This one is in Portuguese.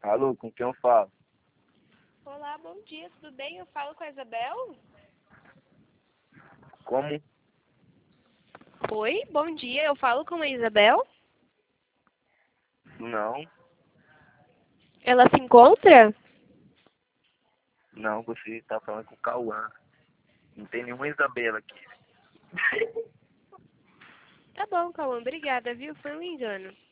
Alô, com quem eu falo? Olá, bom dia, tudo bem? Eu falo com a Isabel? Como? Oi, bom dia, eu falo com a Isabel? Não, Ela se encontra? não, você tá falando com o Cauã. Não tem nenhuma Isabela aqui. Tá bom, Cauã, obrigada, viu? Foi um engano.